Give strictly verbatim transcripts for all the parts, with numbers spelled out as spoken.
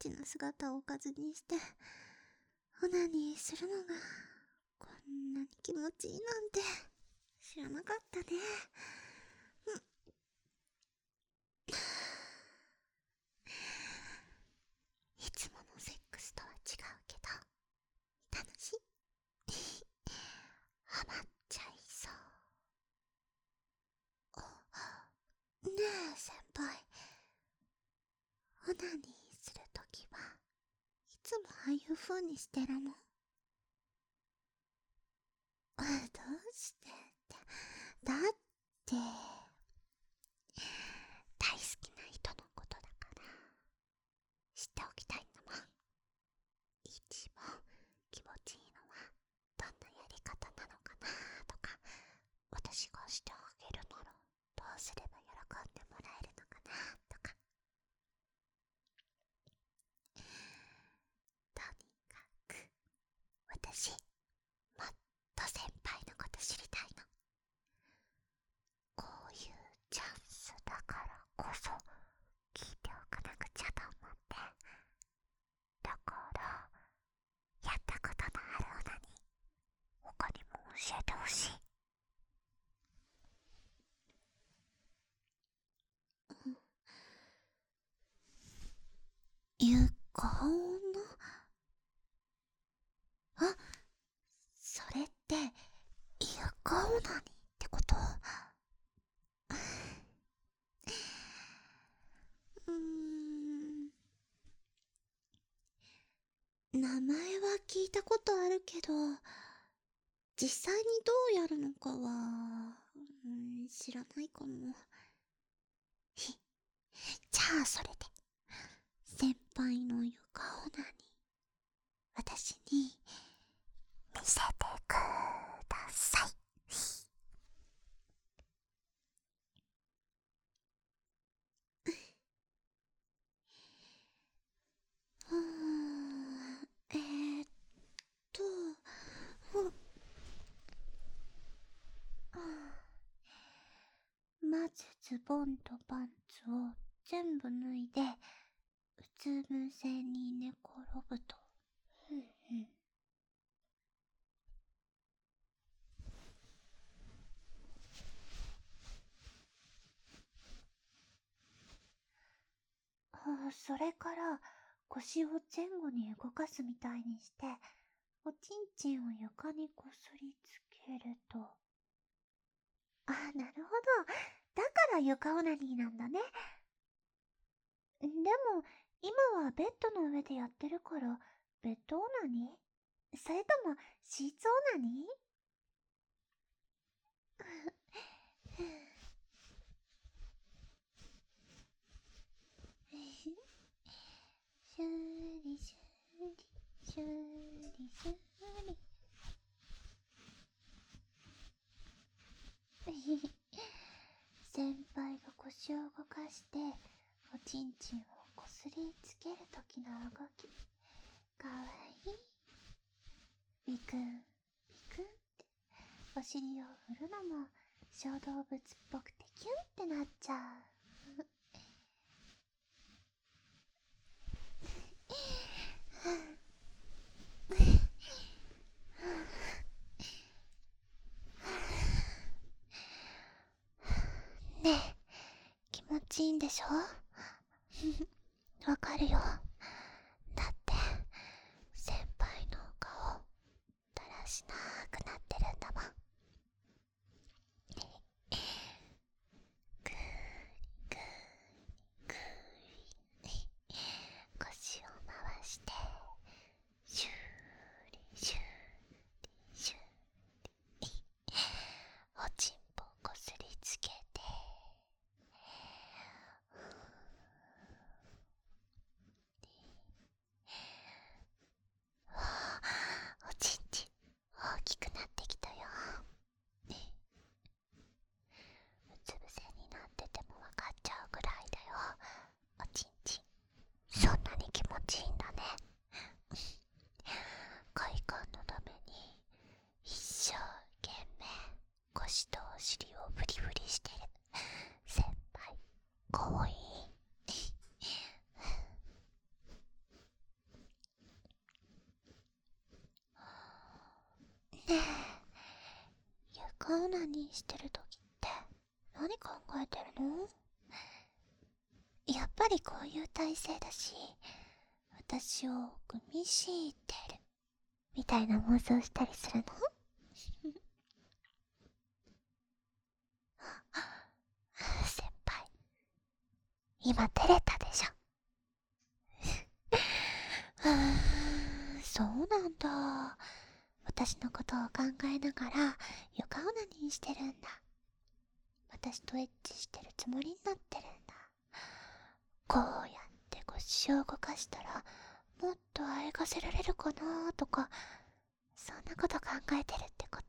ちの姿をおかずにしてオナニーするのがこんなに気持ちいいなんて知らなかったね。いつものセックスとは違うけど楽しい。ハマっちゃいそう。ねえ先輩、オナニーするときはいつもああいう風にしてるの？どうしてって、だって大好きな人のことだから知っておきたいんだもん。一番気持ちいいのはどんなやり方なのかなとか、私がしてあげるならどうすれば喜んでもらえるのかなとか。とにかく私もっと先輩のこと知りたいの。こういうチャンスだからこそ聞いておかなくちゃと思って。だからやったことのあるオナニー他にも教えてほしい。床女？あ、それって床オナニーってこと？うーん、名前は聞いたことあるけど実際にどうやるのかは、うん、知らないかも。ひ、じゃあそれで先輩の床オナニー私に見せてください。うーん、えー、っと、うまずズボンとパンツを全部脱いでうつ伏せに寝転ぶと。うんうん。あ、それから腰を前後に動かすみたいにしておちんちんを床にこすりつけると。あ、なるほど。だから床オナニーなんだね。でも今はベッドの上でやってるからベッドオナニー？それともシーツオナニー？シューリシューリシューリシューリ先輩が腰を動かしておちんちんをこすりつけるときの動きかわいい。ビクンビクンってお尻を振るのも小動物っぽくてキュンってなっちゃう。ねえ、気持ちいいんでしょ？わかるよ。だって先輩の顔だらしなくなってるんだもん。ぐーりぐーりぐーり腰を回してシューリシューリシューリおちんぽこすりつけておちんちん大きくなってきたよ。うつ伏せになっててもわかっちゃうぐらいだよ。おちんちんそんなに気持ちいいんだね。快感のために一生懸命腰とお尻をフリフリしてる先輩かわいい。 ニーしてる時って何考えてるの？やっぱりこういう体勢だし、私を組み敷いてるみたいな妄想したりするの？先輩、今照れたでしょ。そうなんだ。私のことを考えながら床オナニーしてるんだ。私とエッチしてるつもりになってるんだ。こうやって腰を動かしたらもっとあえがせられるかなとか、そんなこと考えてるってこと？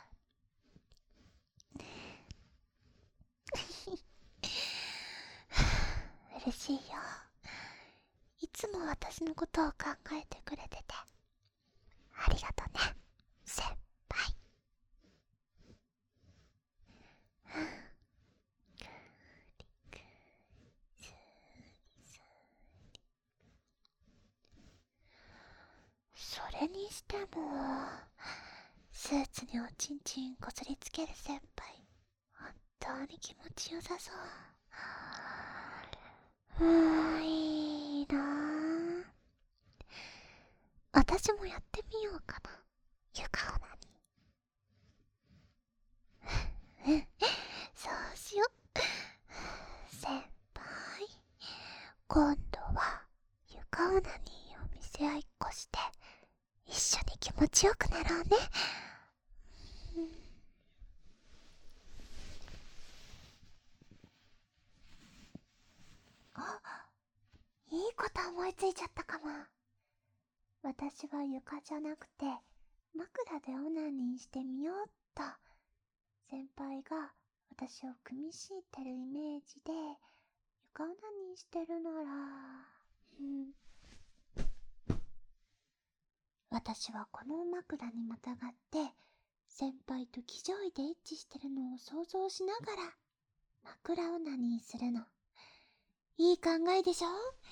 嬉しいよ。いつも私のことを考えてくれててありがとね、先輩。それにしてもスーツにおちんちんこすりつける先輩、本当に気持ちよさそう。うーん、いいなぁ。私もやってみようかな、床オナニー。うん、そうしよう。先輩、今度は床オナニーを見せ合いっこして一緒に気持ちよくなろうね。うん、あ、いいこと思いついちゃったかも。私は床じゃなくて枕でオナニーしてみようっと。先輩が私を組み敷いてるイメージで床オナニーしてるなら、うん、私はこの枕にまたがって先輩と騎乗位でエッチしてるのを想像しながら枕オナニーするの。いい考えでしょ？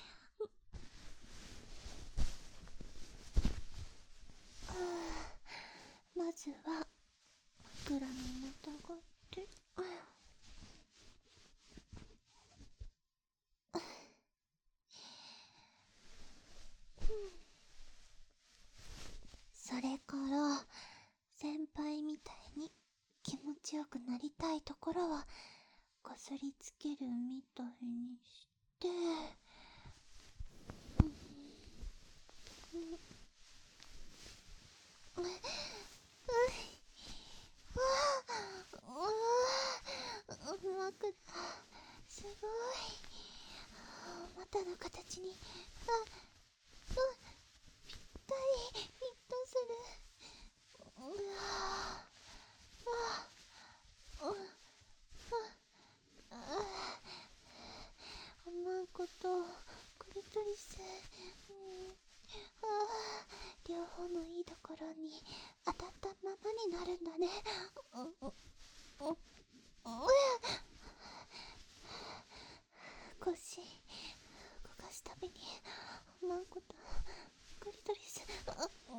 まずは枕にまたがって、それから先輩みたいに気持ちよくなりたいところはこすりつけるみたいにして、うんうんうん、枕すごい、股の形に、あ、うん、ぴったりフィットする。うわあ、あ、うん、あ、おまんことクリトリス、うん、あ、両方のいいところに当たったままになるんだね。う、う、う、う、腰動かすたびにおまんことクリトリス、あ、うん、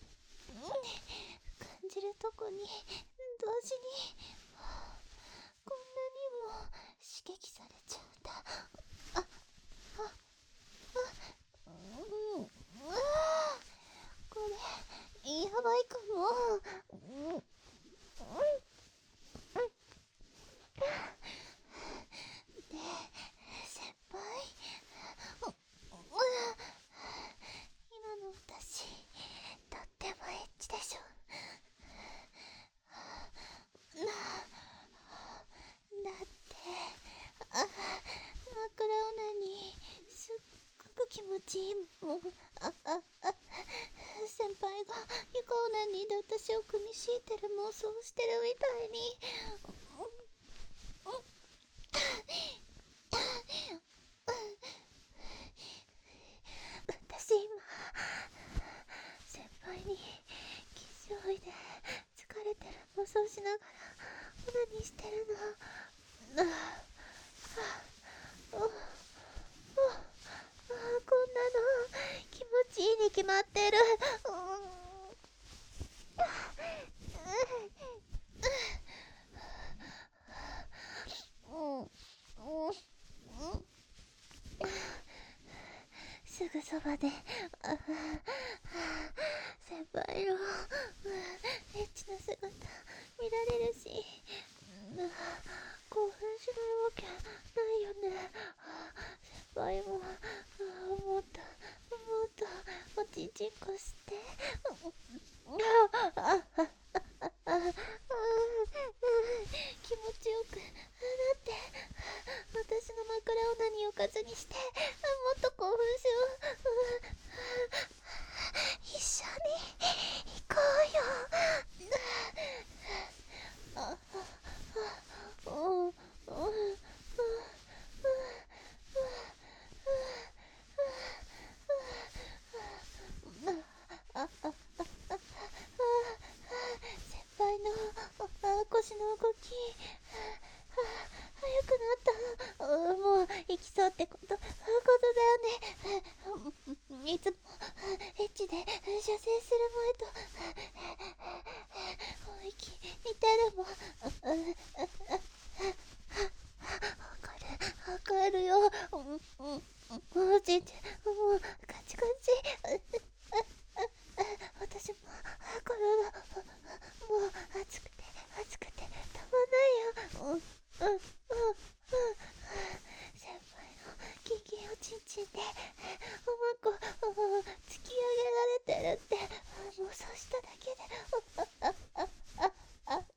感じるとこに同時にこんなにも刺激されちゃうんだ。あ、あ、あ、うん、あ、これやばいかも。うん、うん、で、先輩、う、う、今の私とってもエッチでしょ。な、だって、あ、枕オナニーすっごく気持ちいいもん。あ、あ、あ、先輩が床オナニーで私を組み敷いてる妄想してるみたいに。私今先輩にキスをいで疲れてる妄想しながらオナニーしてるの。ああ、ああ、ああ、こんなの気持ちいいに決まってる。うん、 場で、あ先輩のエッチな姿見られるし、興奮しないわけないよね。先輩ももっともっとおちんちんこして、気持ちよくなって、私の枕を何を数にして、もっと興奮しよう。一緒に行こうよ。ああうん先輩の腰の動き速くなった。もう行きそうってことことだよね。いつもエッチで射精する前と雰囲気似てるもん。わかるわかるよ。もうちんちんもうカチカチ。私も体もう熱くて熱くてたまんないよ。うんうんうんうん。先輩のギンギンおちんちんでおまこ突き上げられてるって妄想しただけで、ああああああ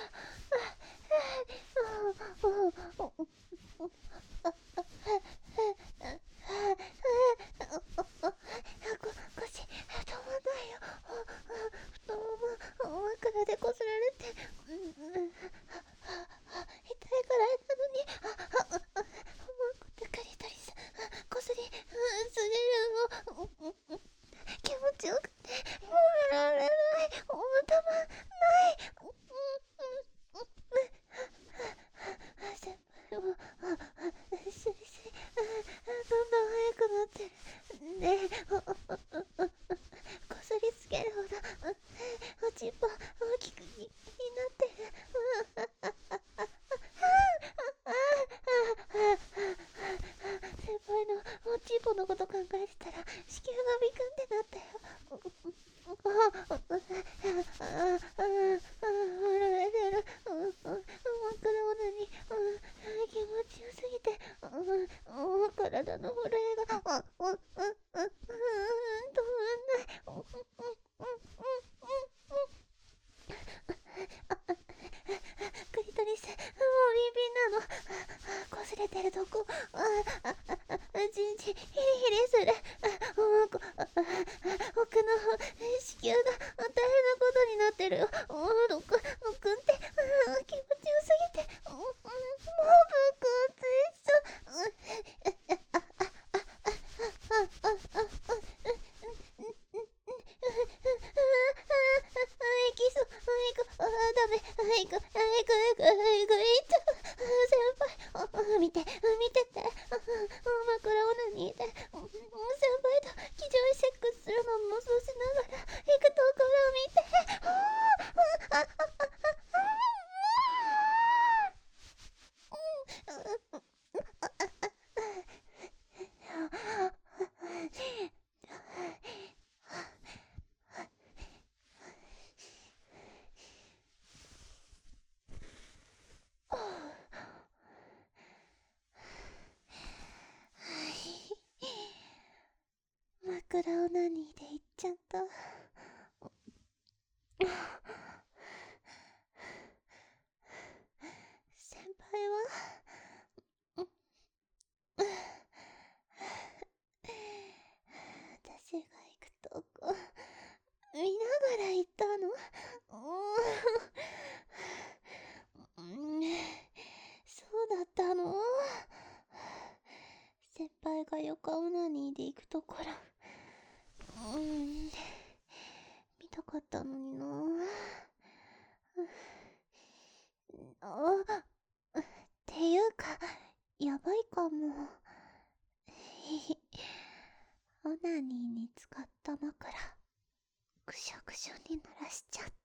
腰止まんないよ。太もも枕でこすられて、うんうん、痛いくらいなのに、あああクリトリスこすりすぎるの。気持ちよくてもうやられない。もうたまんない。先輩もシュリシュリどんどん速くなってるね。こすりつけるほどおちんぽ大きくになってる。先輩のおちんぽのこと考えてたら子宮がビクンってなったよ。震えてる。枕を何気持ちよすぎて体の震えが止まんない。クリトリスもうビンビンなの。こすれてるとこじんじんヒリヒリする。奥の方子宮が大変なことになってるよ。ドクドクンって気持ちよすぎてもうブクンってしそう。エキスダメ。はいくはいくはいくはいくいっちゃう。先輩見て見てて。枕を何で先輩と気丈にセックスするのもそうしながら行くところを見て。枕を何で言っちゃった。先輩は私が行くとこ見ながら行ったの。そうだったの。先輩が横オナニーで行くところうん見たかったのにな。あっていうかやばいかも。オナニーに使った枕くしょくしょに濡らしちゃった。